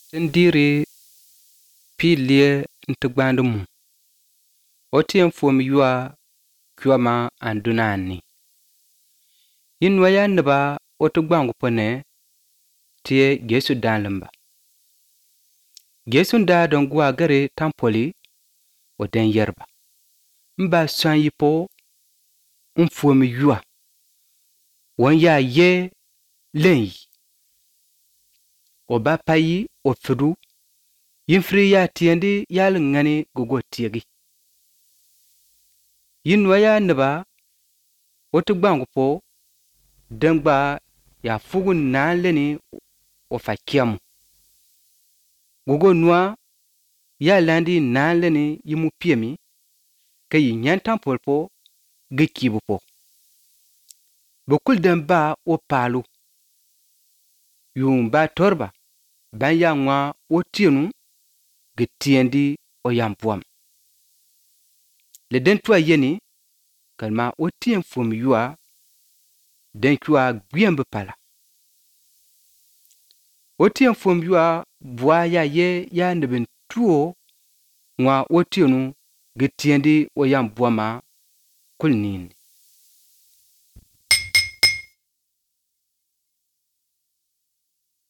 Tindiri pilie ntigbandimu. Otien fuom yua kyoma andunani. Yinwa ya niba otigbangu pone tie Jesu danlimba. Jesu da don gwa gare tampoli o den yerba. Mba san yipo fuom yua. Wan ya ye len o ba payi o fidu yinfri ya tiendi yal ngani gogo tiegi. Yinwa ya niba otigbangu po dengba ya fugu nan leni o fakiamu. Gogo nua ya landi nan leni yimu piemi ka yi nyan tampol po gikibu po. Bokul demba o palu yung ba torba ban ya ngwa o tienu gitiendi o yampuam. Le den tua yeni kalma o tien fuom yua den kua gwembe pala. O tien fuom yua bua ya ye ya nibin tuo ngwa o tienu gitiendi o yampuama kulnini.